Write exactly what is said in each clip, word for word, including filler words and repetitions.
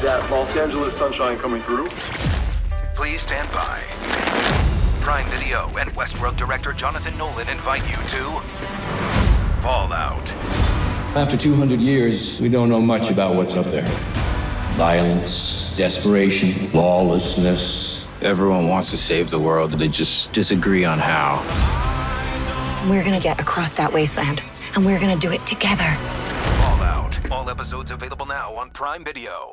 that Los Angeles sunshine coming through. Please stand by. Prime Video and Westworld director Jonathan Nolan invite you to Fallout. After two hundred years, we don't know much about what's up there. Violence, desperation, lawlessness. Everyone wants to save the world, they just disagree on how. We're gonna get across that wasteland, and we're gonna do it together. Fallout. All episodes available now on Prime Video.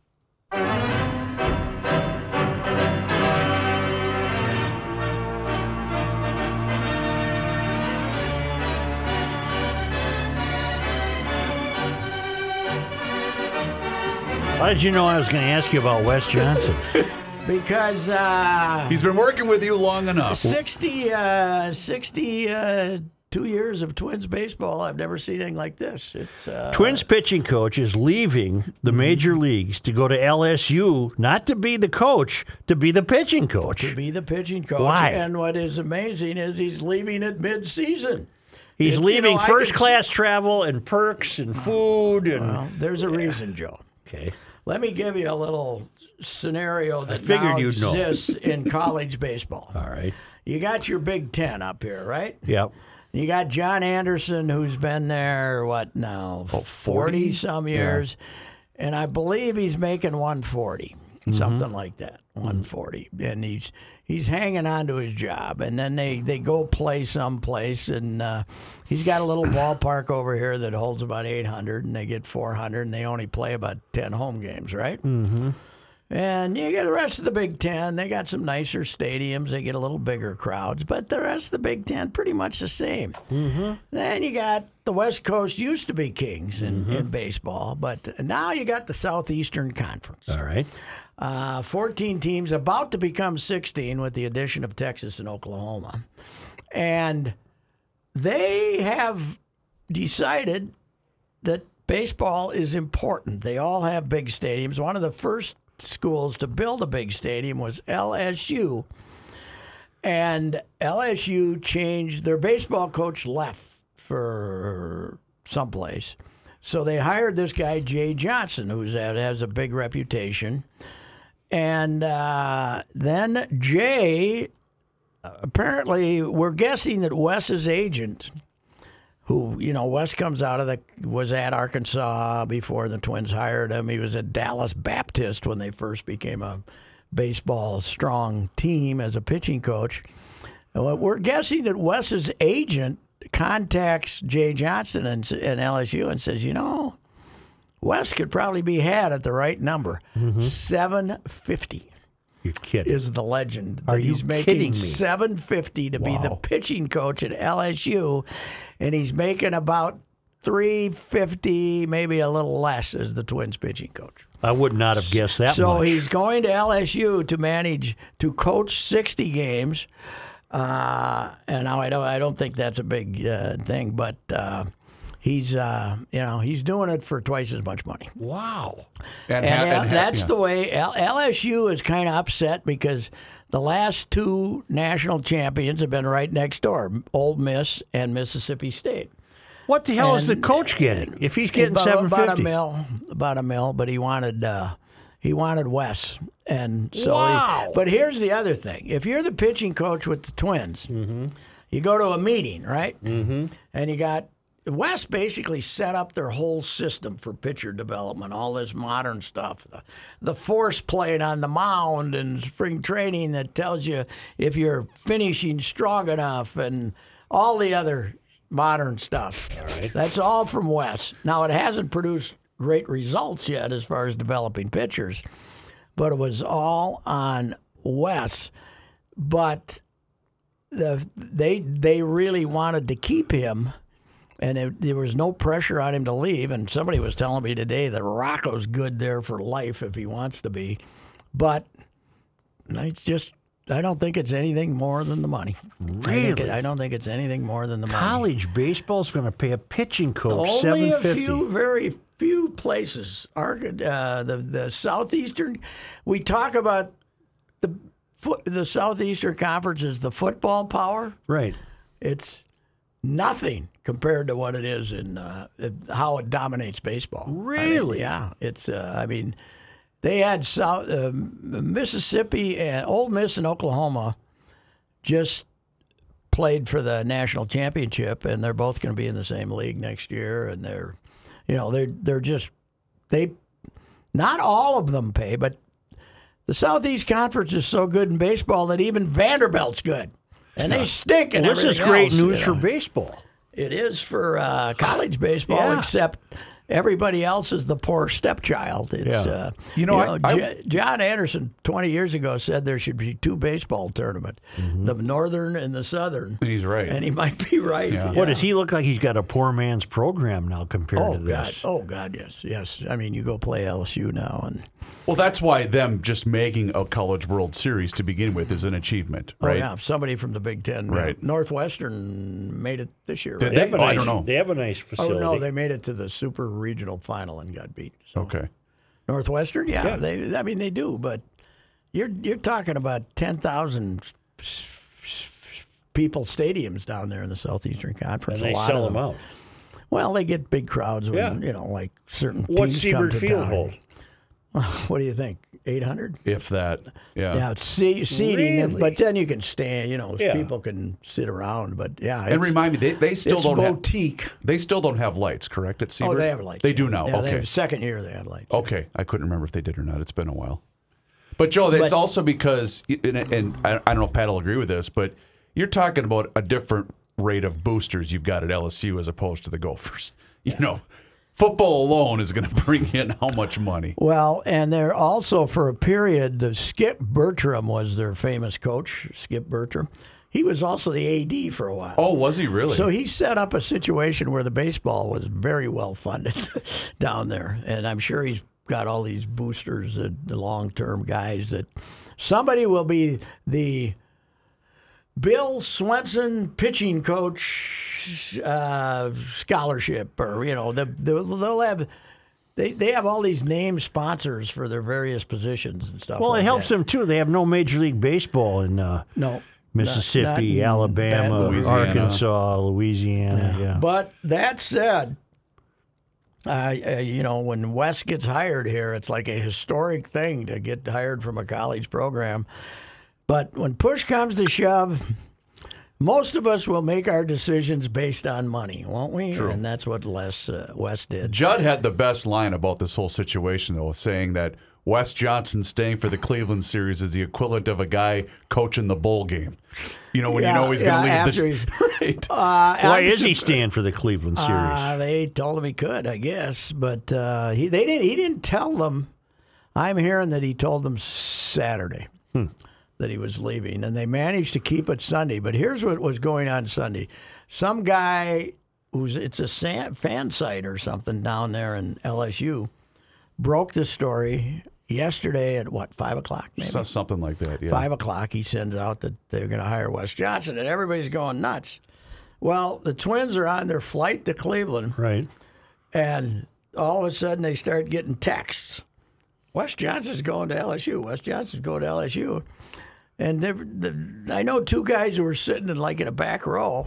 How did you know I was going to ask you about Wes Johnson? Because uh, he's been working with you long enough. sixty, uh, sixty-two years of Twins baseball. I've never seen anything like this. It's uh, Twins pitching coach is leaving the major leagues to go to L S U, not to be the coach, to be the pitching coach. To be the pitching coach. Why? And what is amazing is he's leaving at mid-season. He's If, leaving you know, first could class see- travel and perks and food. and Well, there's a reason, Joe. Okay. Let me give you a little scenario that figured now you'd know. exists in college baseball. All right. You got your Big Ten up here, right? Yep. You got John Anderson, who's been there, what now, forty-some years. And I believe he's making one forty, something like that, one forty. And he's he's hanging on to his job. And then they, they go play someplace, and uh, he's got a little ballpark over here that holds about eight hundred, and they get four hundred, and they only play about ten home games, right? Mm-hmm. And you get the rest of the Big Ten. They got some nicer stadiums. They get a little bigger crowds. But the rest of the Big Ten, pretty much the same. Mm-hmm. Then you got the West Coast used to be kings in, mm-hmm. in baseball. But now you got the Southeastern Conference. All right. Uh, fourteen teams, about to become sixteen with the addition of Texas and Oklahoma. And they have decided that baseball is important. They all have big stadiums. One of the first schools to build a big stadium was L S U. And L S U changed, their baseball coach left for someplace. So they hired this guy, Jay Johnson, who has a big reputation. And uh, then Jay, apparently, we're guessing that Wes's agent, who, you know, Wes comes out of the, was at Arkansas before the Twins hired him. He was at Dallas Baptist when they first became a baseball strong team as a pitching coach. And we're guessing that Wes's agent contacts Jay Johnson and, and L S U and says, you know, Wes could probably be had at the right number. Mm-hmm. seven fifty. You're kidding. Is the legend. Are that you he's making kidding me? seven fifty to Wow. be the pitching coach at L S U, and he's making about three fifty, maybe a little less, as the Twins pitching coach. I would not have guessed that so much. he's going to L S U to manage, to coach sixty games. Uh, and now I don't, I don't think that's a big uh, thing, but uh, he's, uh, you know, he's doing it for twice as much money. Wow. And, And, ha- L- and ha- that's yeah. the way L- LSU is kind of upset because the last two national champions have been right next door, Ole Miss and Mississippi State. What the hell is the And- coach getting? If he's getting about, seven about a fifty, mil, about a mil, but he wanted uh, he wanted Wes, and so. Wow. He, but here's the other thing: if you're the pitching coach with the Twins, Mm-hmm. you go to a meeting, right? Mm-hmm. And you got Wes basically set up their whole system for pitcher development, all this modern stuff, the, the force plate on the mound and spring training that tells you if you're finishing strong enough, and all the other modern stuff. All right. That's all from Wes. Now, it hasn't produced great results yet as far as developing pitchers, but it was all on Wes. But the, they they really wanted to keep him, and it, there was no pressure on him to leave. And somebody was telling me today that Rocco's good there for life if he wants to be. But it's just, I don't think it's anything more than the money. Really? I, think it, I don't think it's anything more than the money. college baseball's going to pay a pitching coach Only seven a fifty. few, very few places. Our, uh, the the southeastern. We talk about the foot. The southeastern conference is the football power. Right. It's nothing compared to what it is in uh, how it dominates baseball. Really? I mean, yeah. It's. Uh, I mean, they had South uh, Mississippi and Ole Miss and Oklahoma just played for the national championship, and they're both going to be in the same league next year. And they're, you know, they're they're just they, not all of them pay, but the Southeast Conference is so good in baseball that even Vanderbilt's good, and they stink. And Well, this is great else, news you for know. baseball. It is for uh, college baseball, Yeah. except everybody else is the poor stepchild. It's Yeah. uh, You know, I- I- J- John Anderson twenty years ago said there should be two baseball tournaments, the Northern and the Southern. And he's right. And he might be right. Yeah. What does he look like? He's got a poor man's program now compared Oh to God! this. Oh God! Yes, yes. I mean, you go play L S U now, and Well, that's why them just making a College World Series to begin with is an achievement, right? oh yeah, somebody from the Big Ten, Right. Northwestern made it this year. Did right? they? have a Oh, I nice- don't know. They have a nice Oh facility. no, they made it to the Super Regional Final and got beat. So. Okay. Northwestern, yeah, they. I mean, they do, but you're you're talking about ten thousand people stadiums down there in the Southeastern Conference. and they a lot sell of them out. Well, they get big crowds when Yeah. you know, like certain What's teams come Seabird to Field town. hold? What do you think? Eight hundred? If that, yeah. Yeah, it's se- seating, Really? but then you can stand. You know, Yeah. people can sit around. But yeah, And it's- remind me, they, they still it's don't boutique. have they still don't have lights, correct? At Oh, Seabird, they have lights. They yeah. do now. Yeah, they okay, have, second year they had lights. okay. I couldn't remember if they did or not. It's been a while. But Joe, it's But- also because, and, and I I don't know if Pat will agree with this, but you're talking about a different rate of boosters you've got at L S U as opposed to the Gophers. You know, football alone is going to bring in how much money? Well, and they're also for a period. The Skip Bertram was their famous coach. Skip Bertram, he was also the A D for a while. Oh, was he really? So he set up a situation where the baseball was very well funded down there, and I'm sure he's got all these boosters, the, the long-term guys that somebody will be the Bill Swenson pitching coach uh, scholarship, or you know, the, the, they'll have. They, they have all these name sponsors for their various positions and stuff. Well, like it helps that. them too. They have no Major League Baseball in uh, No, Mississippi, not- not in Alabama, Baton Rouge. Arkansas, Louisiana. Yeah. But that said, uh, uh, you know, when Wes gets hired here, it's like a historic thing to get hired from a college program. But when push comes to shove, most of us will make our decisions based on money, won't we? True. And that's what Les uh, Wes did. Judd had the best line about this whole situation, though, saying that Wes Johnson staying for the Cleveland series is the equivalent of a guy coaching the bowl game. You know, when Yeah, you know he's yeah, going to after leave he's- the right. Uh, Why I'm is he sup- staying for the Cleveland series? Uh, they told him he could, I guess, but uh, he they didn't. He didn't tell them. I'm hearing that he told them Saturday that he was leaving, and they managed to keep it Sunday. But here's what was going on Sunday: some guy who's it's a san- fan site or something down there in L S U broke the story yesterday at what five o'clock maybe. So- something like that, yeah. Five o'clock, he sends out that they're going to hire Wes Johnson, and everybody's going nuts. Well, the Twins are on their flight to Cleveland, Right. and all of a sudden they start getting texts. Wes Johnson's going to L S U. Wes Johnson's going to L S U. And they're- the, I know two guys who were sitting in like in a back row,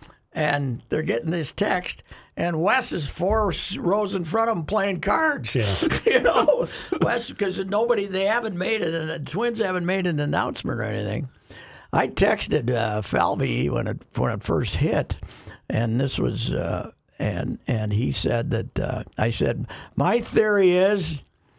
and they're getting this text, and Wes is four rows in front of them playing cards. Yeah. you know, Wes, because nobody, they haven't made it, and the Twins haven't made an announcement or anything. I texted uh, Falvey when it when it first hit, and this was, uh, and and he said that uh, I said my theory is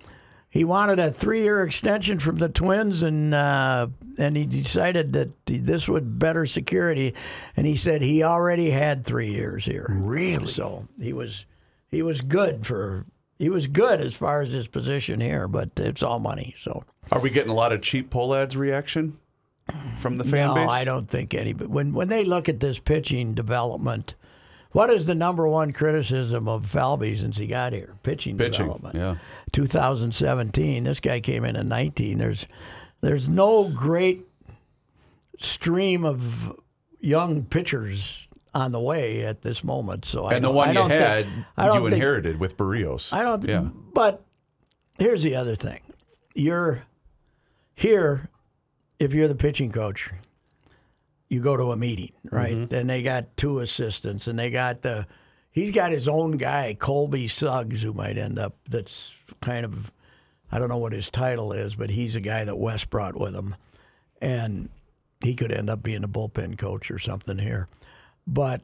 he wanted a three-year extension from the Twins, and uh, and he decided that this would better security, and he said he already had three years here. Really? So he was he was good for he was good as far as his position here, but it's all money. So Are we getting a lot of cheap poll ads reaction from the fan no, base? I don't think any. But when when they look at this pitching development, what is the number one criticism of Falvey since he got here? Pitching, Pitching, development. yeah. two thousand seventeen. This guy came in in nineteen. There's there's no great stream of young pitchers on the way at this moment. So I And the don't- one I you don't think- had, I don't you think- inherited with Barrios. I don't. Yeah. But here's the other thing: you're here. If you're the pitching coach, you go to a meeting, right? Mm-hmm. And they got two assistants, and they got the. He's got his own guy, Colby Suggs, who might end up. That's kind of I don't know what his title is, but he's a guy that Wes brought with him. And he could end up being a bullpen coach or something here. But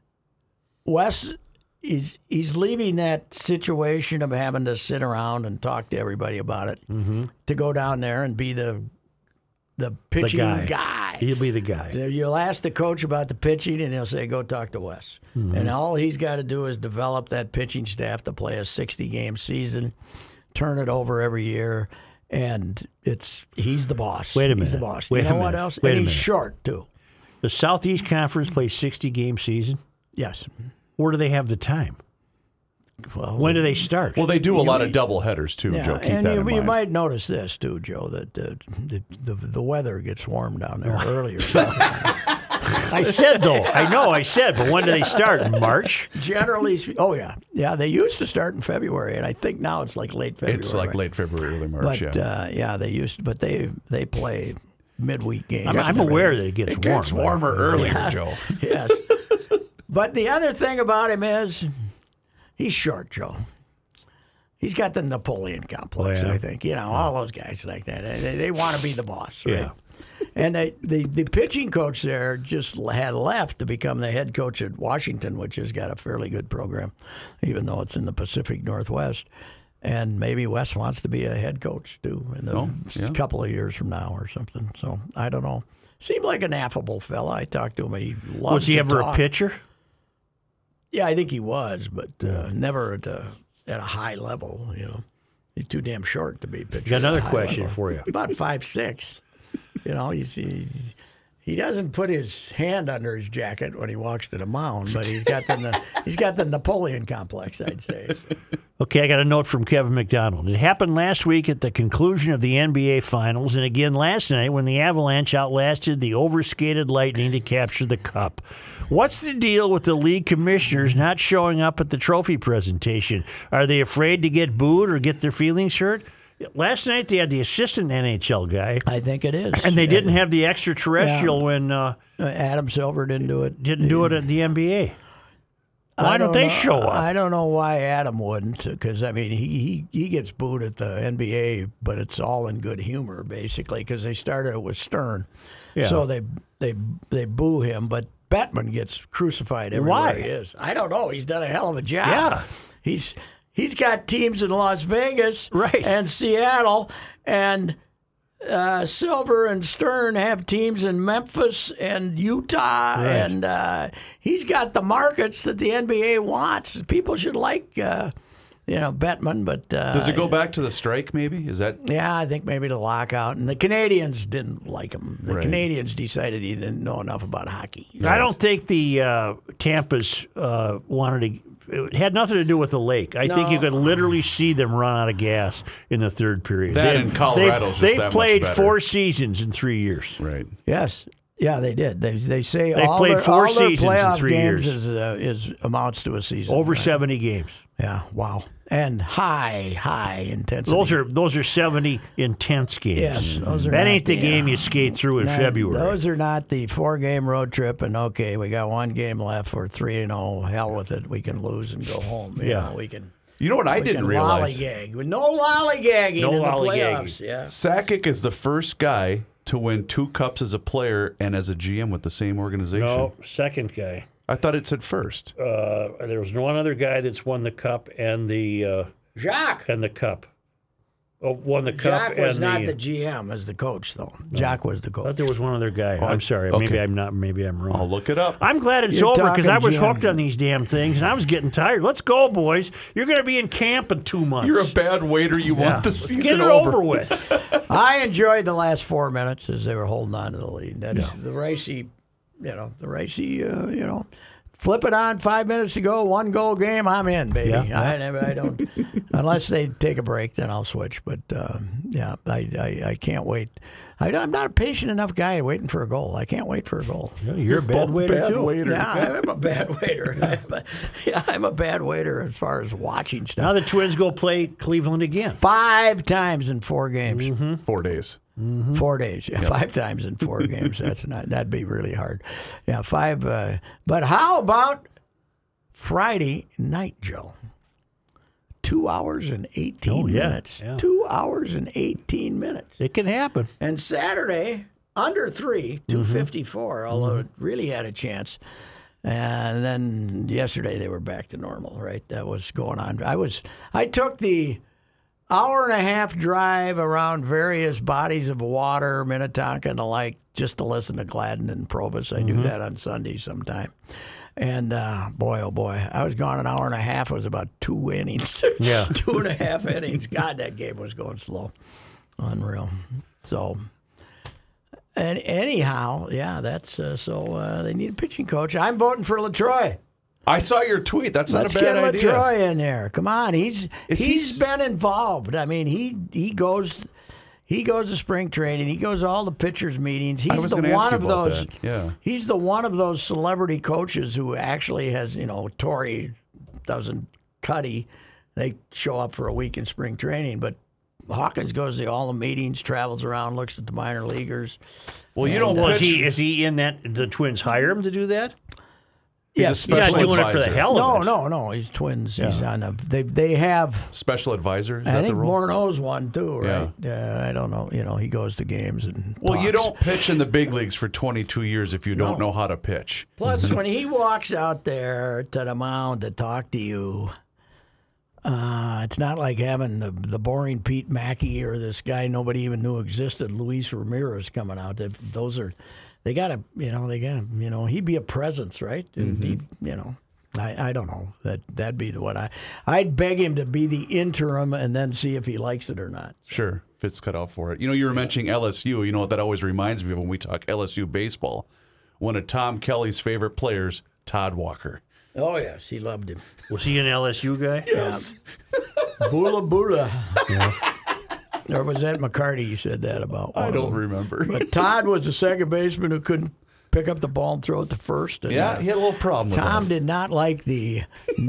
Wes, he's, he's leaving that situation of having to sit around and talk to everybody about it Mm-hmm. to go down there and be the the pitching the guy. guy. He'll be the guy. You'll ask the coach about the pitching, and he'll say, go talk to Wes. Mm-hmm. And all he's got to do is develop that pitching staff to play a sixty-game season, turn it over every year, and it's he's the boss. Wait a He's minute. the boss. Wait you a know what minute. else? Wait and a he's minute. short, too. The Southeast Conference plays sixty-game season. Yes. Where do they have the time? Well, When do they start? Well, they do a You- lot of double headers too, yeah, Joe. Keep and that you, in you mind. might notice this, too, Joe, that uh, the, the, the weather gets warm down there earlier. I said, though. I know I said, but when do they start? In March? Generally, spe- oh, yeah. Yeah, they used to start in February, and I think now it's like late February. It's like right? late February, early March. But yeah. uh, yeah, they used to, but they they play midweek games. I'm, I'm aware that it gets it warm. gets warmer earlier, Yeah. Joe. Yes. But the other thing about him is he's short, Joe. He's got the Napoleon complex, Oh, yeah? I think. You know, all those guys like that. They, they want to be the boss, right? Yeah. And they, the, the pitching coach there just had left to become the head coach at Washington, which has got a fairly good program, even though it's in the Pacific Northwest. And maybe Wes wants to be a head coach, too, in a Oh, yeah. couple of years from now or something. So, I don't know. Seemed like an affable fella. I talked to him. He loves Was he to ever talk. a pitcher? Yeah, I think he was, but uh, never at a, at a high level, you know. He's too damn short to be a pitcher. Got another at a high question level. for you. About five six. You know, he's, he's, he doesn't put his hand under his jacket when he walks to the mound, but he's got the he's got the Napoleon complex, I'd say. Okay, I got a note from Kevin McDonald. It happened last week at the conclusion of the N B A Finals, and again last night when the Avalanche outlasted the overskated Lightning to capture the cup. What's the deal with the league commissioners not showing up at the trophy presentation? Are they afraid to get booed or get their feelings hurt? Last night they had the assistant N H L guy, I think it is. and they didn't have the extraterrestrial Yeah. when uh, Uh, Adam Silver didn't do it. didn't do it at the N B A. Why I don't they know- show up? I don't know why Adam wouldn't, because I mean he, he he gets booed at the N B A, but it's all in good humor basically because they started it with Stern, Yeah. so they they they boo him. But Bettman gets crucified everywhere Why? he is. I don't know. He's done a hell of a job. Yeah. he's he's got teams in Las Vegas, Right. and Seattle, and. Uh, Silver and Stern have teams in Memphis and Utah, Right. and uh, he's got the markets that the N B A wants. People should like, uh, you know, Bettman, but uh, Does it go back to the strike? Maybe is that yeah, I think maybe the lockout, and the Canadians didn't like him. The Right. Canadians decided he didn't know enough about hockey. I don't think the uh, Tampa's uh, wanted to. It had nothing to do with the lake. I think you No. could literally see them run out of gas in the third period. That They've- and Colorado's they've, just they've that much played better. four seasons in three years. right? Yes. Yeah, they did. They they say They all played their, four all their seasons in playoff three games years. is, uh, is amounts to a season. Over right? seventy games. Yeah, wow. And high, high intensity. Those are those are seventy intense games. Yes, those are that not ain't the the, game uh, you skate through in No, February. Those are not the four-game road trip, and okay, we got one game left. We're three and oh. Hell with it. We can lose and go home. You Yeah. know, we can. You know what I we didn't can realize? lollygag. With no lollygagging No in the lollygagging. playoffs. Yeah. Sakic is the first guy to win two cups as a player and as a G M with the same organization. no, second guy. I thought it said first. Uh, there was one other guy that's won the cup and the uh, Jacques. and the cup. Oh, won the cup Jacques was and not the. the G M as the coach, though. Jacques was the I thought coach. there was one other guy. I'm sorry. okay. Maybe I'm not. Maybe I'm wrong. I'll look it up. I'm glad it's You're over because I talking was G M. hooked on these damn things and I was getting tired. Let's go, boys. You're going to be in camp in two months. You're a bad waiter. You Yeah. want the Let's season get it over. over with. I enjoyed the last four minutes as they were holding on to the lead. That's the racy, you know, the racy, uh, you know, flip it on five minutes to go, one goal game. I'm in, baby. Yeah. I never, I don't, unless they take a break, then I'll switch. But uh, yeah, I, I, I can't wait. I, I'm not a patient enough guy waiting for a goal. I can't wait for a goal. Yeah, You're a bad waiter Bad too. waiter. Yeah, I'm a bad waiter. I'm a, yeah, I'm a bad waiter as far as watching stuff. Now the Twins go play Cleveland again. Five times in four games. Four days. Four days, yeah, five times in four games. That's not. That'd be really hard. Yeah, five. Uh, but how about Friday night, Joe? two hours and eighteen Oh, yeah, minutes. yeah. Two hours and eighteen minutes. It can happen. And Saturday, under three, two fifty-four, mm-hmm. although it really had a chance. And then yesterday they were back to normal, right? That was going on. I was, I took the hour and a half drive around various bodies of water, Minnetonka and the like, just to listen to Gladden and Provis. I mm-hmm. do that on Sundays sometime. And uh, boy, oh boy, I was gone an hour and a half. It was about two innings. Yeah. two and a half innings. God, that game was going slow. Unreal. So, and anyhow, yeah, that's uh, so uh, they need a pitching coach. I'm voting for LaTroy. I saw your tweet. That's not Let's a bad get idea. LaTroy in there. Come on, he's Is he's he... been involved. I mean, he he goes he goes to spring training. He goes to all the pitchers meetings. He's I was the gonna one ask you of about those. that. Yeah. He's the one of those celebrity coaches who actually has, you know, Torrey doesn't Cuddy. They show up for a week in spring training, but Hawkins goes to all the meetings, travels around, looks at the minor leaguers. Well, you don't. Well, pitch. is he is he in that? The Twins hire him to do that? He's Yes, a special He's not doing advisor. it for the hell No, of it. no, no. He's Twins. He's on a. They they have. Special advisor. Is I that think the role? Morneau's one too, right? Yeah. I don't know. You know, he goes to games and. Well, you talks. don't pitch in the big leagues for twenty-two years if you don't No. know how to pitch. Plus, when he walks out there to the mound to talk to you, uh, it's not like having the the boring Pete Mackey or this guy nobody even knew existed, Luis Ramirez, coming out. That those are, they gotta, you know, they gotta, you know, he'd be a presence, right? Mm-hmm. He, you know. I, I don't know. That that'd be what I I'd beg him to be the interim and then see if he likes it or not. Sure, Fitz cut out for it. You know, you were mentioning L S U. You know what that always reminds me of when we talk L S U baseball. One of Tom Kelly's favorite players, Todd Walker. Oh yes, he loved him. Was he an L S U guy? Yes. Bula Bula. Yeah. Or was that McCarty you said that about? I One don't of them. remember. But Todd was the second baseman who couldn't pick up the ball and throw it to first. And, Yeah, uh, he had a little problem with Tom that. did not like the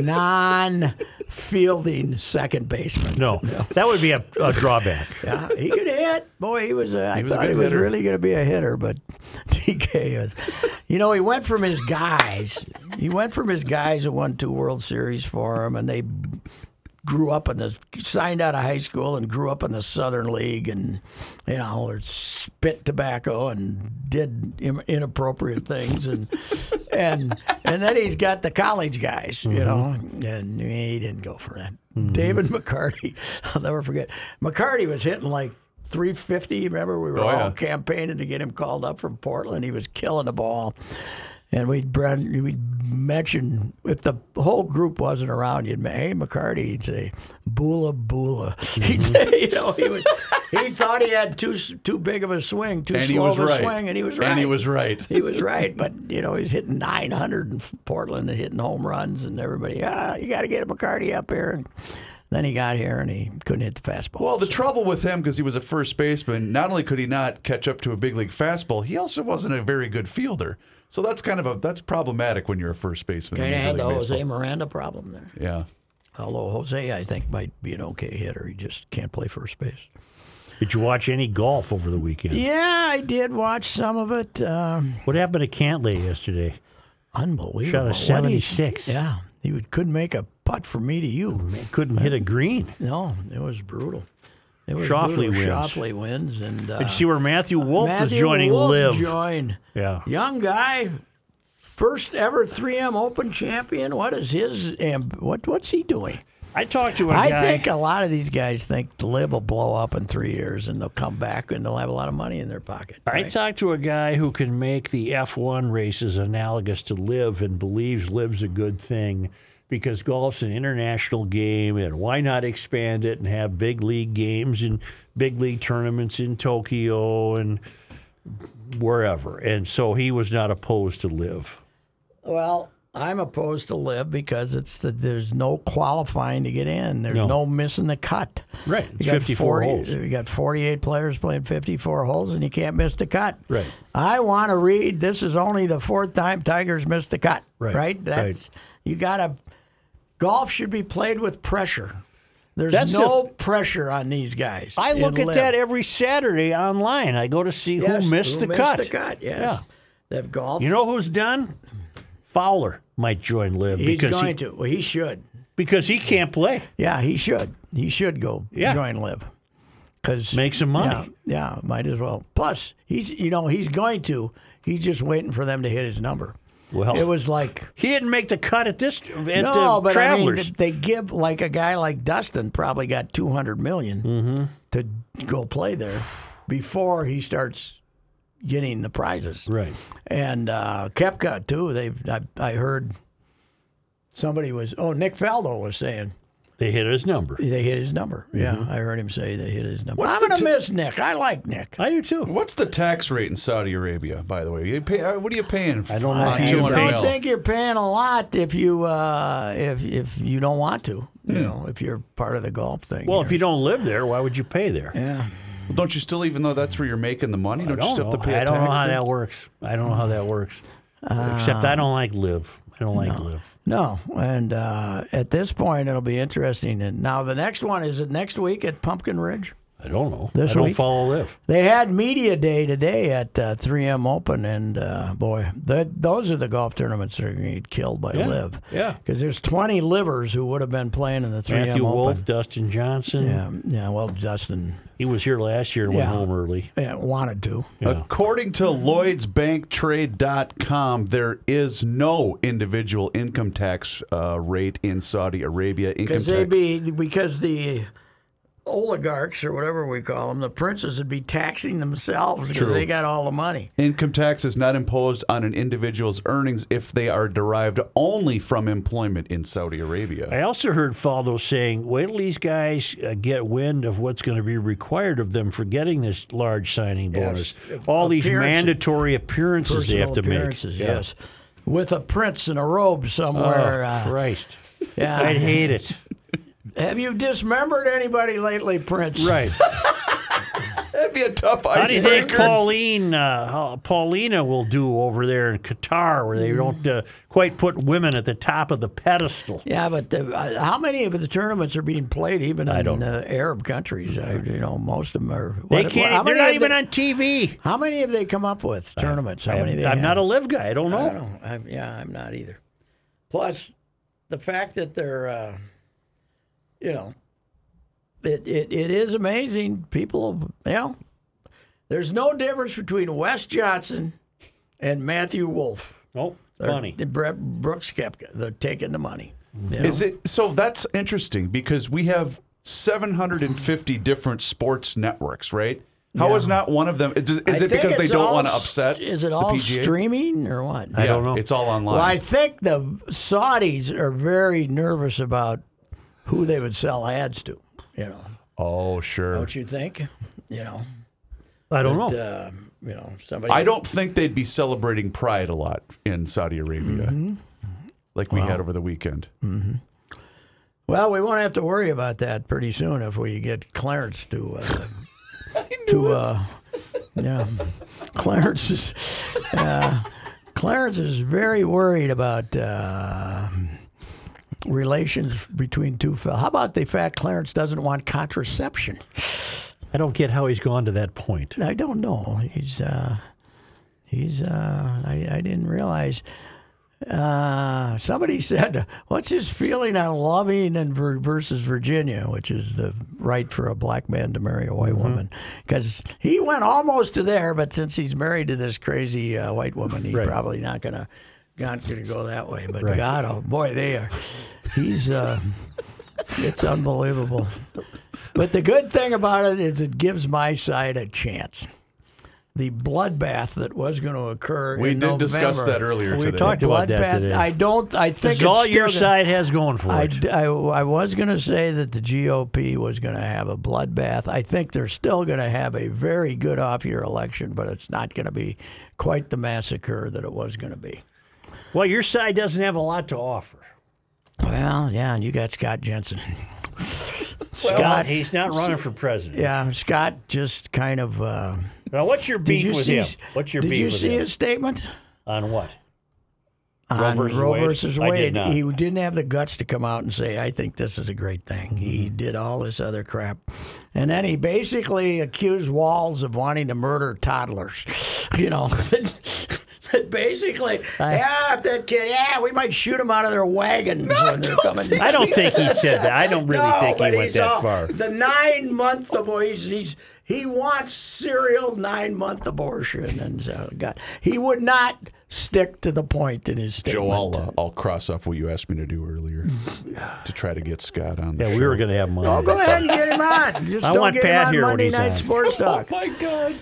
non-fielding second baseman. No, that would be a, a drawback. Yeah, he could hit. Boy, he was. Uh, I He was a thought good he was hitter. really going to be a hitter, but T K was. You know, he went from his guys. He went from his guys who won two World Series for him, and they grew up in the signed out of high school and grew up in the Southern League, and you know, or spit tobacco and did in- inappropriate things, and and and then he's got the college guys, you know, and he didn't go for that. Mm-hmm. David McCarty, I'll never forget. McCarty was hitting like three fifty. Remember, we were Oh, all yeah. campaigning to get him called up from Portland. He was killing the ball. And we'd, we'd mention, if the whole group wasn't around, you'd say, hey, McCarty, he'd say, Bula Bula. He'd say, you know, he, was, he thought he had too too big of a swing, too And he slow was of a right. swing, and he was right. And he was right. He was right, but, you know, he's hitting nine hundred in Portland and hitting home runs, and everybody, ah, you got to get a McCarty up here. And then he got here, and he couldn't hit the fastball. Well, the so. trouble with him, because he was a first baseman, not only could he not catch up to a big league fastball, he also wasn't a very good fielder. So that's kind of a that's problematic when you're a first baseman. in Kind of Major had the League Jose Baseball. Miranda problem there. Yeah. Although Jose, I think, might be an okay hitter. He just can't play first base. Did you watch any golf over the weekend? Yeah, I did watch some of it. Um, What happened to Cantlay yesterday? unbelievable. Shot a What seventy-six. he- yeah, he would, couldn't make a putt from me to you. Man, couldn't hit a green. No, it was brutal. It was Shoffley brutal. wins. Shoffley wins. And, uh, Did you see where Matthew Wolf Matthew is joining Wolff Liv? joined. Yeah. Young guy, first ever three M Open champion. What is his, amb- what, what's he doing? I talked to a I guy. think a lot of these guys think the Liv will blow up in three years and they'll come back and they'll have a lot of money in their pocket. I right? talked to a guy who can make the F one races analogous to Liv and believes Liv's a good thing because golf's an international game, and why not expand it and have big league games and big league tournaments in Tokyo and wherever. And so he was not opposed to Liv. Well, I'm opposed to Liv because it's the, there's no qualifying to get in. There's No. no, missing the cut. Right. It's You got fifty-four holes. You got forty-eight players playing fifty-four holes, and you can't miss the cut. Right. I want to read. This is only the fourth time Tigers missed the cut. Right. Right. That's you got to. Golf should be played with pressure. There's That's no pressure on these guys. I look in at Liv. that every Saturday online. I go to see Yes, who missed the missed cut. the cut. Yes. Yeah. That golf. You know who's done? Fowler might join Liv he's because going he, to. Well, he should. Because he can't play. Yeah, he should. He should go Yeah. join Liv. Cause, Make some money. Yeah, yeah, might as well. Plus, he's you know he's going to. He's just waiting for them to hit his number. Well, It was like he didn't make the cut at this at no, the but Travelers. I mean, they give like a guy like Dustin probably got two hundred million Mm-hmm. to go play there before he starts getting the prizes. Right. And uh, Koepka too. They I, I heard somebody was oh Nick Faldo was saying. They hit his number. They hit his number. Yeah, I heard him say they hit his number. What's I'm the going to t- miss Nick. I like Nick. I do too. What's the tax rate in Saudi Arabia, by the way? You pay, uh, what are you paying? I don't know on if you two I hundred don't mil? think you're paying a lot if you uh, if if you don't want to. You know, if you're part of the golf thing. Well, if you don't live there, why would you pay there? yeah. Well, don't you still, even though that's where you're making the money, I don't, don't you still know. have to pay a I don't tax know how thing? that works. I don't know how that works. Except I don't like live. I don't like live. No, and uh, at this point, it'll be interesting. And now the next one is it next week at Pumpkin Ridge? I don't know. This I don't week? follow live. They had media day today at uh, three M Open, and uh, boy, that, those are the golf tournaments that are going to get killed by Yeah, Liv. yeah. because there's twenty livers who would have been playing in the three M Matthew Open. Wolf, Dustin Johnson. Yeah, yeah. Well, Justin, He was here last year and went Yeah. home early. yeah, wanted to. According to Lloyds Bank Trade dot com, there is no individual income tax uh, rate in Saudi Arabia. Income Because tax. they be because the oligarchs or whatever we call them, the princes would be taxing themselves because True. they got all the money. Income tax is not imposed on an individual's earnings if they are derived only from employment in Saudi Arabia. I also heard Faldo saying, wait till these guys uh, get wind of what's going to be required of them for getting this large signing bonus. All these Appearances. mandatory appearances they have to Personal make. appearances, yes. With a prince in a robe somewhere. Oh, uh, Christ. yeah. I'd hate it. Have you dismembered anybody lately, Prince? Right. That'd be a tough How do you think icebreaker. Pauline, uh, how Paulina will do over there in Qatar, where they don't uh, quite put women at the top of the pedestal? Yeah, but the, uh, how many of the tournaments are being played even in don't uh, Arab countries? I, you know, most of them are. They what- can't. how They're many not have even they- on T V. How many have they come up with tournaments? How I many? am, They I'm have? not a live guy. I don't know. I don't know. I'm, yeah, I'm not either. Plus, the fact that they're, uh, you know, it, it it is amazing. People, you know, there's no difference between Wes Johnson and Matthew Wolf. Nope. They're- Funny. the Brett Brooks Koepka. They're taking the money. you know? Is it so? That's interesting because we have seven hundred fifty different sports networks, right? How is not one of them? Is, is I it think because they it's don't all want to s- upset? Is it the all P G A? streaming or what? I don't Yeah, know. It's all online. Well, I think the Saudis are very nervous about who they would sell ads to. You know, oh, sure. don't you think? You know, I don't but, know. uh, you know, somebody. I don't think they'd be celebrating Pride a lot in Saudi Arabia, Mm-hmm. like we had over the weekend. Well, we won't have to worry about that pretty soon if we get Clarence to. Uh, to uh, yeah, Clarence is. Uh, Clarence is very worried about uh, relations between two fellas. How about the fact Clarence doesn't want contraception? I don't get how he's gone to that point. I don't know. He's uh, he's. Uh, I, I didn't realize. Uh, somebody said, "What's his feeling on Loving and ver- versus Virginia, which is the right for a black man to marry a white woman?" Because he went almost to there, but since he's married to this crazy uh, white woman, he's Right. probably not gonna not gonna go that way. But Right. God, oh boy, they are. He's. Uh, it's unbelievable. But the good thing about it is it gives my side a chance. The bloodbath that was going to occur We in did November, discuss that earlier We today. talked about that bloodbath, today. I don't. I think It's it's all still your gonna- side has going for I, it. I, I was going to say that the G O P was going to have a bloodbath. I think they're still going to have a very good off-year election, but it's not going to be quite the massacre that it was going to be. Well, your side doesn't have a lot to offer. Well, yeah, and you got Scott Jensen. Scott, he's not running for president. Yeah, Scott just kind of. Uh, Now, what's your did beef you with see? him? What's your did beef you with see him? his statement? On what? On versus Roe Wade? versus I did Wade, not. he didn't have the guts to come out and say, "I think this is a great thing." He Mm-hmm. did all this other crap, and then he basically accused Walz of wanting to murder toddlers. You know, Basically, yeah, if that kid, yeah, we might shoot him out of their wagons when they're coming. I don't think he said that. I don't really no, think he but went he's that all, far. The nine month boy, he's, he's he wants serial nine month abortion, and so God, he would not stick to the point in his statement. Joe, I'll, uh, I'll cross off what you asked me to do earlier to try to get Scott on the Yeah, show. we were going to have him on. Oh, go ahead and get him on. Just I don't want get Pat him on here when Monday he's Night on. Sports Talk. Oh, my God.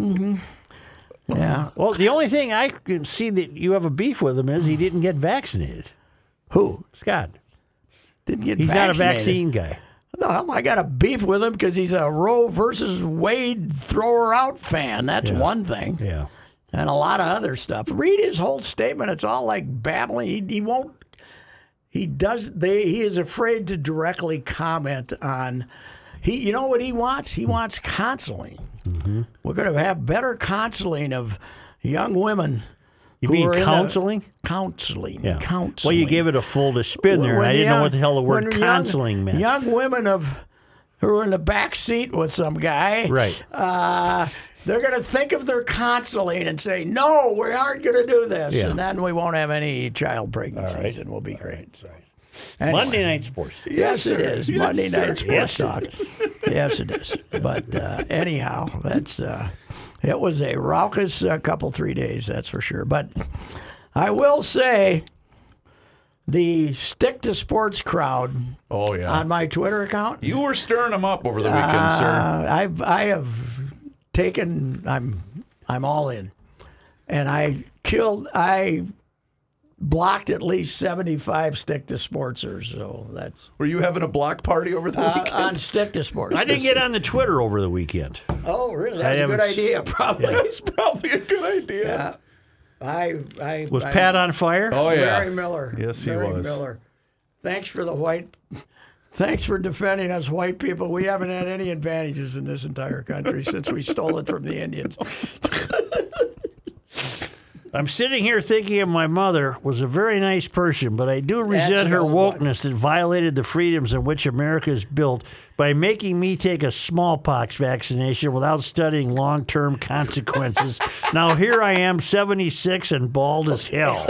Yeah. Well, the only thing I can see that you have a beef with him is he didn't get vaccinated. Who? Scott. Didn't get He's vaccinated. not a vaccine guy. No, I got a beef with him because he's a Roe versus Wade thrower out fan. That's Yeah. one thing. Yeah. And a lot of other stuff. Read his whole statement. It's all like babbling. He, he won't. He does. They. He is afraid to directly comment on. He. You know what he wants? He wants counseling. Mm-hmm. We're going to have better counseling of young women. You who mean are in the- counseling? Counseling. Yeah. Counseling. Well, you gave it a full to spin there, and When I didn't young- know what the hell the word when counseling young, meant. Young women of who are in the back seat with some guy, Right. Uh, they're going to think of their counseling and say, "No, we aren't going to do this," Yeah. and then we won't have any child pregnancies, All right. and we'll be great. Anyway. Anyway. Monday Night Sports. Yes, it is. Yes, Monday sir. Night Sports Talk. Yes, it is. But uh, anyhow, that's uh, it was a raucous uh, couple, three days, that's for sure. But I will say the Stick to Sports crowd Oh, yeah. on my Twitter account, You were stirring them up over the weekend, sir. uh, I've I have taken. I'm I'm all in, and I killed. I blocked at least seventy-five Stick to Sportsers. So that's Were you having a block party over the uh, weekend? on Stick to Sports. I didn't get on the Twitter over the weekend. Oh, really? That's I a good haven't- idea. Probably. It's probably a good idea. Yeah. I. I Was I, Pat on fire? Oh, yeah. Barry Miller. Yes, he Barry was. Miller. Thanks for the white. Thanks for defending us, white people. We haven't had any advantages in this entire country since we stole it from the Indians. I'm sitting here thinking of my mother was a very nice person, but I do resent That's an her old one. wokeness that violated the freedoms on which America is built by making me take a smallpox vaccination without studying long-term consequences. Now here I am, seventy-six and bald as hell.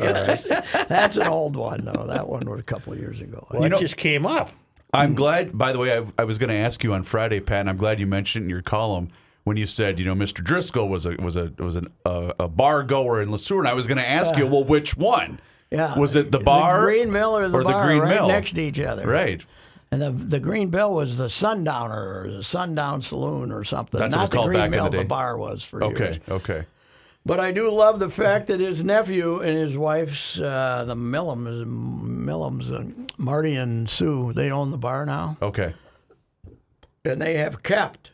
That's an old one, though. That one was a couple of years ago. Well, it just came up. I'm glad, by the way, I, I was going to ask you on Friday, Pat, and I'm glad you mentioned in your column when you said, you know, Mister Driscoll was a was a was an, uh, a bar goer in LeSueur, and I was going to ask you, well, which one? Yeah. Was it the bar, The Green Mill or the or bar the Green right Mill? next to each other. Right. And the the Green Bill was the Sundowner or the Sundown Saloon or something. That's what it Not was the called Green back in Mill, the day. the bar was for Okay. years. Okay. But I do love the fact that his nephew and his wife's, uh, the Millums, Millums, and Marty and Sue, they own the bar now. Okay. And they have kept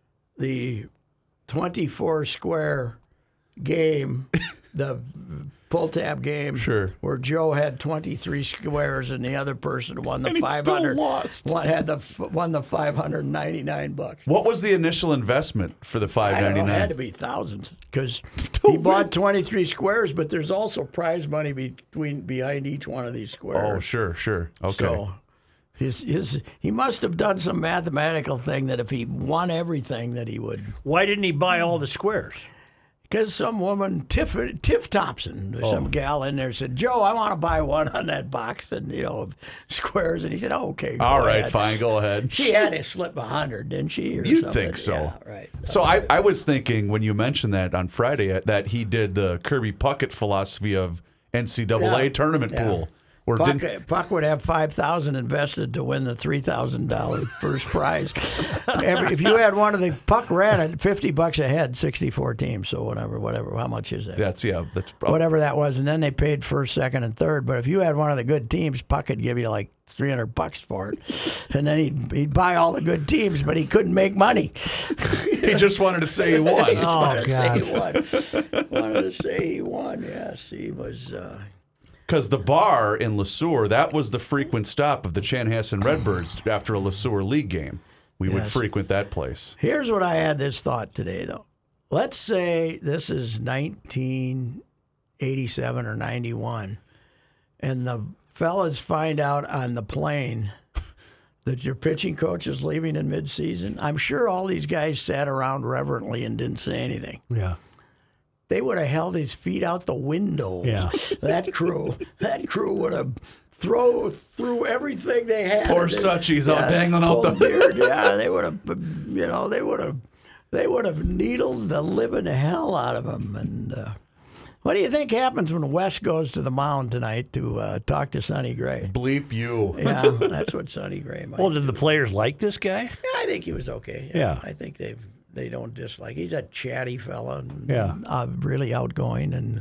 the twenty-four square game, the pull tab game, Sure. where Joe had twenty-three squares and the other person won the And he five still hundred. lost. One had the won the five hundred ninety-nine bucks. What was the initial investment for the five I don't know, ninety it had nine? to be thousands because he bought twenty-three squares, but there's also prize money between behind each one of these squares. Oh, sure, sure. Okay. So his, his, he must have done some mathematical thing that if he won everything that he would. Why didn't he buy all the squares? Because some woman, Tiff, Tiff Thompson, Oh. some gal in there said, Joe, I want to buy one on that box and, you know, of squares. And he said, oh, okay. Go All right, ahead. fine, go ahead. She had to slip a hundred, didn't she? Or You'd something? think so. Yeah, right. So I, I was thinking when you mentioned that on Friday uh, that he did the Kirby Puckett philosophy of N C double A Yeah. tournament Yeah. pool. Or Puck, didn't, Puck would have five thousand invested to win the three thousand dollar first prize. Every, if you had one of the Puck ran it fifty bucks a head, sixty four teams. So whatever, whatever. How much is that? that's yeah, that's probably, Whatever that was, and then they paid first, second, and third. But if you had one of the good teams, Puck would give you like three hundred bucks for it, and then he'd he'd buy all the good teams, but he couldn't make money. he just wanted to say he won. He just Oh, wanted to say God. he won. Wanted to say he won. Yes, he was. Uh, Because the bar in LeSueur, that was the frequent stop of the Chanhassen Redbirds after a LeSueur League game. We would Yes. frequent that place. Here's what I had this thought today, though. Let's say this is nineteen eighty-seven or ninety-one, and the fellas find out on the plane that your pitching coach is leaving in midseason. I'm sure all these guys sat around reverently and didn't say anything. Yeah. they would have held his feet out the window. Yeah. That crew, that crew would have throw through everything they had. Poor They- Suchi's out dangling out the- beard. Yeah, they would have, you know, they would have, they would have needled the living hell out of him. And uh, what do you think happens when West goes to the mound tonight to uh, talk to Sonny Gray? Bleep you. Yeah, that's what Sonny Gray might. Well, did the players like this guy? Yeah, I think he was okay. Yeah. I think they've they don't dislike. He's a chatty fella. And, Yeah. uh, really outgoing and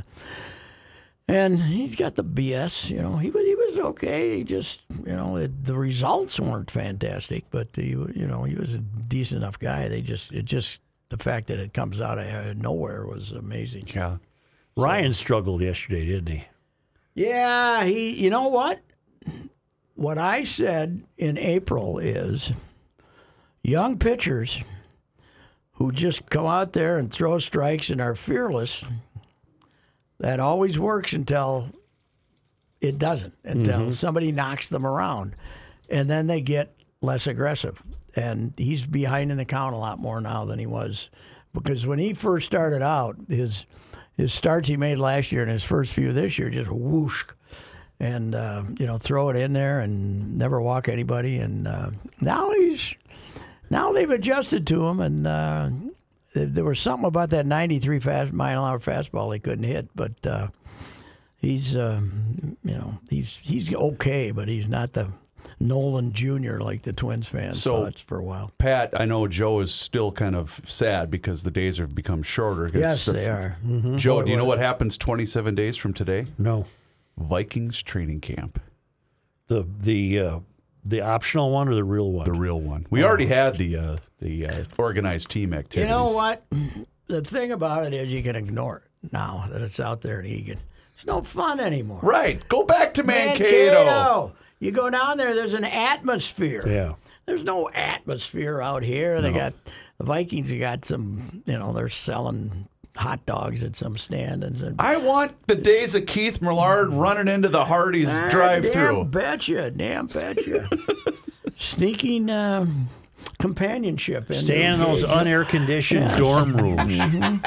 and he's got the B S. You know, he was he was okay. He just you know it, the results weren't fantastic, but he you know he was a decent enough guy. They just it just the fact that it comes out of nowhere was amazing. Yeah. Ryan struggled yesterday, didn't he? Yeah, he. You know what? What I said in April is young pitchers who just come out there and throw strikes and are fearless. That always works until it doesn't, until Mm-hmm. somebody knocks them around, and then they get less aggressive. And he's behind in the count a lot more now than he was, because when he first started out, his his starts he made last year and his first few this year just whoosh, and uh, you know throw it in there and never walk anybody. And uh, now he's now they've adjusted to him, and uh, there was something about that ninety-three fast mile an hour fastball he couldn't hit, but uh, he's um, you know he's he's okay, but he's not the Nolan Junior like the Twins fans So- thought for a while. Pat, I know Joe is still kind of sad because the days have become shorter. Yes, It's- they are. Joe, do you know what happens twenty-seven days from today? No. Vikings training camp. The the uh, the optional one or the real one? The real one. We already had the uh, the uh, organized team You activities. know what? The thing about it is you can ignore it now that it's out there in Egan. It's no fun anymore. Right. Go back to Mankato. Mankato. You go down there, there's an atmosphere. Yeah. There's no atmosphere out here. They got the Vikings. You got some, you know, they're selling hot dogs at some stand and some. I want the days of Keith Millard running into the Hardee's Ah, drive-through. Damn betcha, damn betcha. Sneaking um, companionship. into Stay in those the- unair conditioned dorm rooms.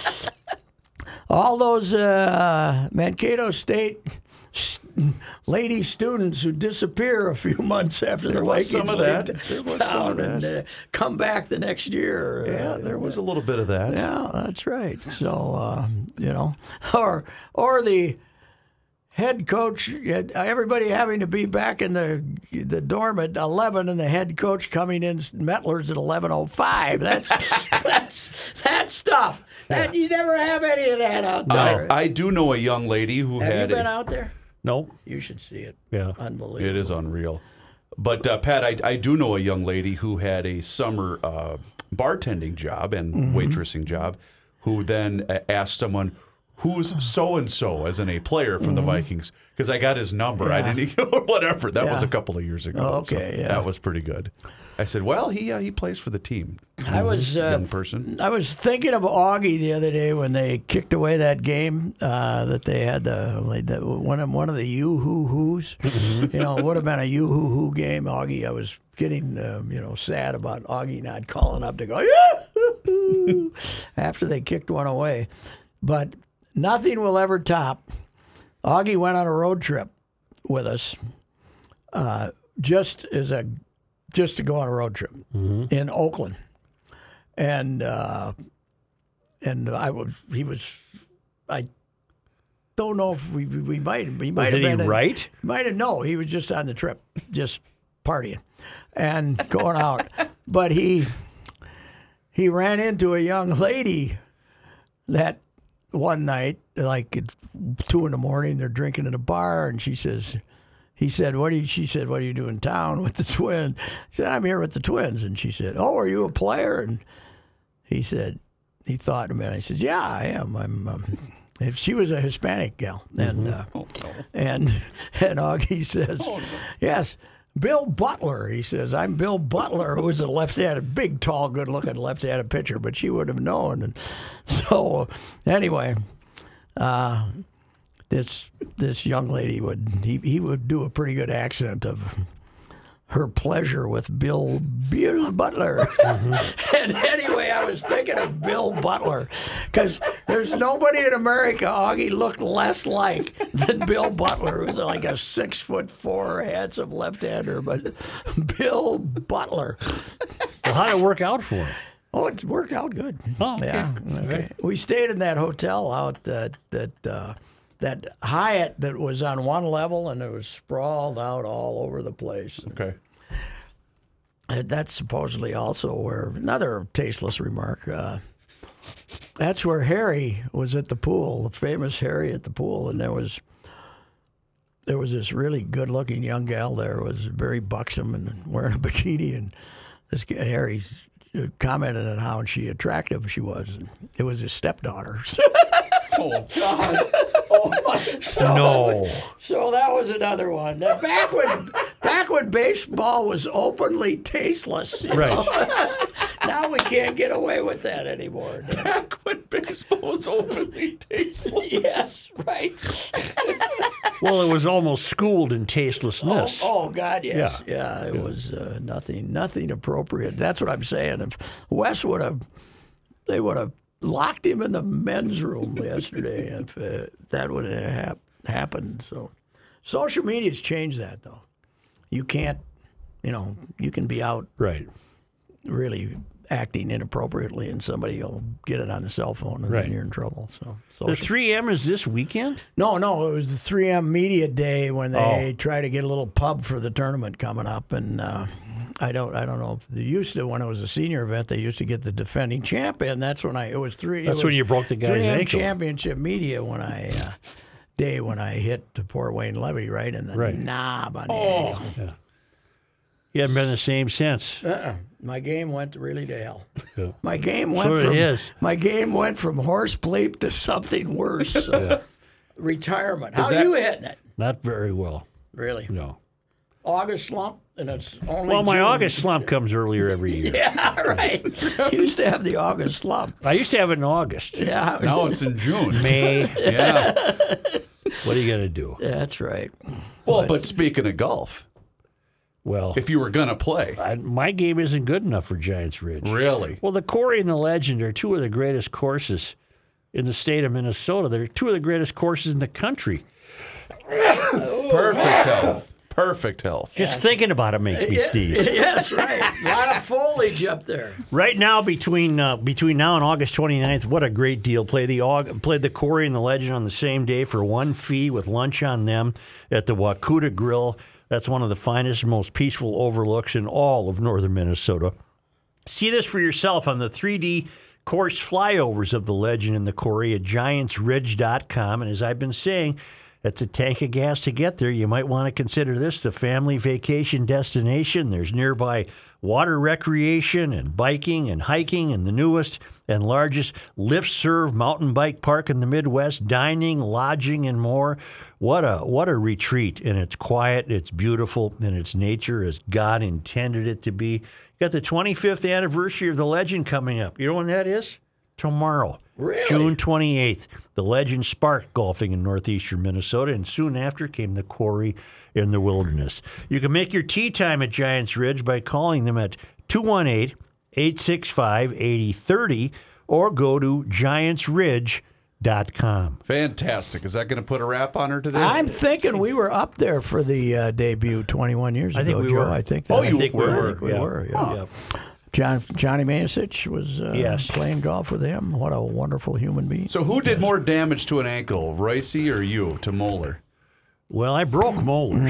all those uh, Mankato State s- lady students who disappear a few months after the was Vikings some of leave that. t- There was town some of and that. uh, come back the next year. Yeah, Uh, there was a little bit of that. Yeah, that's right. So uh, you know, or or the head coach, everybody having to be back in the the dorm at eleven, and the head coach coming in Mettler's at eleven oh five. That's that's that stuff. That you never have any of that out there. I, I do know a young lady who have had you been a, out there? Nope. You should see it. Yeah. Unbelievable. It is unreal. But uh, Pat, I, I do know a young lady who had a summer uh, bartending job and Mm-hmm. waitressing job, who then uh, asked someone, "Who's so and so?" as in a player from the Vikings, because I got his number. I Mm-hmm. Yeah. didn't whatever. That was Yeah. a couple of years ago. Oh, okay, so yeah. that was pretty good. I said, "Well, he uh, he plays for the team." I was uh, young person. I was thinking of Augie the other day when they kicked away that game uh, that they had the, like the one of one of the you hoo hoos. You know, it would have been a you hoo hoo game. Augie, I was getting um, you know sad about Augie not calling up to go yeah after they kicked one away, but nothing will ever top. Augie went on a road trip with us, uh, just as a just to go on a road trip in Oakland. And uh, and I was he was I don't know if we we might he might Did have he been write? might have no he was just on the trip just partying and going out, but he he ran into a young lady that one night like at two in the morning. They're drinking at a bar, and she says. He said, "What do you?" She said, "What do you do in town with the Twins?" He said, "I'm here with the Twins." And she said, "Oh, are you a player?" And he said, he thought a minute. He said, "Yeah, I am. I'm." Um, if she was a Hispanic gal, and uh, and and Augie says, "Yes, Bill Butler." He says, "I'm Bill Butler, who was a left-handed, big, tall, good-looking left-handed pitcher," but she would have known. And so, anyway. Uh, This this young lady would he, he would do a pretty good accent of Her Pleasure with Bill Bill Butler. Mm-hmm. And anyway, I was thinking of Bill Butler because there's nobody in America Augie looked less like than Bill Butler, who's like a six foot four handsome left-hander, but Bill Butler. Well, how'd it work out for him? Oh, it worked out good. Oh, okay. Yeah. Okay. We stayed in that hotel out that that uh, that Hyatt that was on one level and it was sprawled out all over the place. Okay. And that's supposedly also where another tasteless remark. Uh, that's where Harry was at the pool, the famous Harry at the pool, and there was there was this really good-looking young gal there who was very buxom and wearing a bikini, and this guy, Harry commented on how she attractive she was. And it was his stepdaughter. Oh, God. Oh, so, No. So that was another one. Now, back when back when baseball was openly tasteless. you Right. know, now we can't get away with that anymore. Back when baseball was openly tasteless. Yes, right. Well, it was almost schooled in tastelessness. Oh, God, yes. Yeah. Yeah, it was uh, nothing nothing appropriate. That's what I'm saying. If Wes would have, they would have locked him in the men's room yesterday if uh, that would have hap- happened. So social media's changed that, though. You can't, you know, you can be out Right. really acting inappropriately and somebody will get it on the cell phone and Right. then you're in trouble. So The social- three M is this weekend? No, no, it was the three M Media Day when they Oh. try to get a little pub for the tournament coming up, and uh, I don't, I don't know. If they used to when it was a senior event, they used to get the defending champion. That's when I it was three. That's it when was you broke the guy's three M ankle. Championship Media when I uh, day when I hit the poor Wayne Levy right in the Right. knob on the Oh. ankle. Yeah. You haven't been the same since. Uh-uh. My game went really to hell. Yeah. My game went So it from is. my game went from horse bleep to something worse. So. Retirement. How that- you hitting it? Not very well. Really? No. August slump, and it's only Well, my June. August slump comes earlier every year. Yeah, right. Used to have the August slump. I used to have it in August. Yeah, Now it's in June. May. Yeah. What are you going to do? that's right. Well, but speaking of golf, Well, if you were going to play, I, my game isn't good enough for Giants Ridge. really? Well, the Quarry and the Legend are two of the greatest courses in the state of Minnesota. They're two of the greatest courses in the country. Perfect health. Perfect health. Just thinking about it makes me sneeze. Yes, right. A lot of foliage up there. Right now, between uh, between now and August twenty-ninth, what a great deal. Play the Aug- play the Quarry and the Legend on the same day for one fee with lunch on them at the Wakuta Grill. That's one of the finest and most peaceful overlooks in all of northern Minnesota. See this for yourself on the three D course flyovers of the Legend and the Quarry at giants ridge dot com. And as I've been saying, it's a tank of gas to get there. You might want to consider this the family vacation destination. There's nearby water recreation and biking and hiking and the newest and largest lift-serve mountain bike park in the Midwest, dining, lodging, and more. What a what a retreat. And it's quiet, it's beautiful, and it's nature as God intended it to be. You got the twenty-fifth anniversary of the Legend coming up. You know when that is? Tomorrow. Really? June twenty-eighth. The Legend sparked golfing in northeastern Minnesota, and soon after came the Quarry in the wilderness. You can make your tee time at Giants Ridge by calling them at two one eight, eight six five, eight zero three zero or go to giants ridge dot com. Fantastic. Is that going to put a wrap on her today? I'm thinking we were up there for the uh, debut twenty-one years I ago, think we Joe. were. I think that, Oh, you I think we were. were. I think we yeah. were, yeah. Yeah. John, Johnny Manisich was uh, Yes. playing golf with him. What a wonderful human being. So who did more damage to an ankle, Royce or you, to Moeller? Well, I broke molars.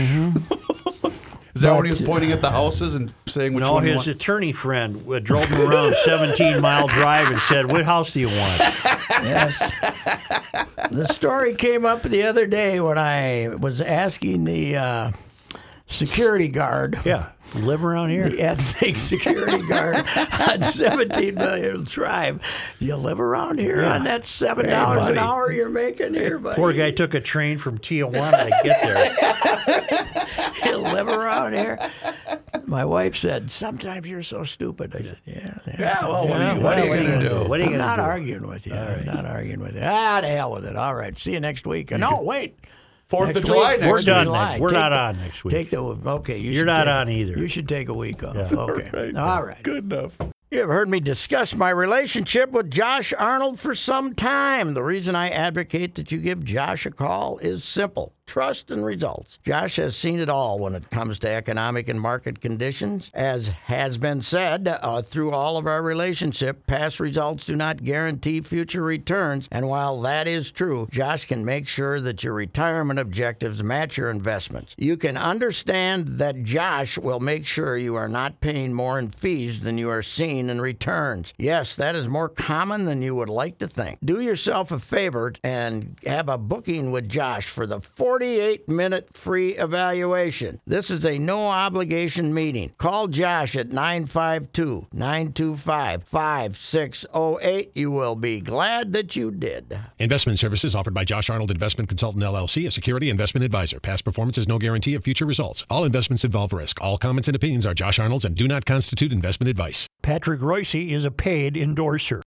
Is that when But, he was pointing at the houses and saying which No, one he his wanted? attorney friend uh, drove him around seventeen mile drive and said, "What house do you want?" Yes. The story came up the other day when I was asking the uh, security guard. Yeah, you live around here. The ethnic security guard on seventeen million Drive. You live around here on that seven dollars buddy. an hour you're making here, buddy. Poor guy took a train from Tijuana to get there. You live around here. My wife said, "Sometimes you're so stupid." I said, "Yeah, yeah." Yeah, well, what Yeah, are you, what are you well, going to do? What are you I'm going not to do? arguing with you. I'm not arguing with you. Ah, to hell with it. All right. See you next week. No, wait. Fourth next of July week. next We're week. done. July. Next. We're Take not the- on next week. Take the okay. You You're should not take- on either. You should take a week off. Okay. Right. All right. Good enough. You have heard me discuss my relationship with Josh Arnold for some time. The reason I advocate that you give Josh a call is simple. Trust and results. Josh has seen it all when it comes to economic and market conditions. As has been said, uh, through all of our relationship, past results do not guarantee future returns. And while that is true, Josh can make sure that your retirement objectives match your investments. You can understand that Josh will make sure you are not paying more in fees than you are seeing in returns. Yes, that is more common than you would like to think. Do yourself a favor and have a booking with Josh for the forty-eight minute free evaluation. This is a no-obligation meeting. Call Josh at nine five two, nine two five, five six zero eight. You will be glad that you did. Investment services offered by Josh Arnold Investment Consultant, L L C, a security investment advisor. Past performance is no guarantee of future results. All investments involve risk. All comments and opinions are Josh Arnold's and do not constitute investment advice. Patrick Royce is a paid endorser.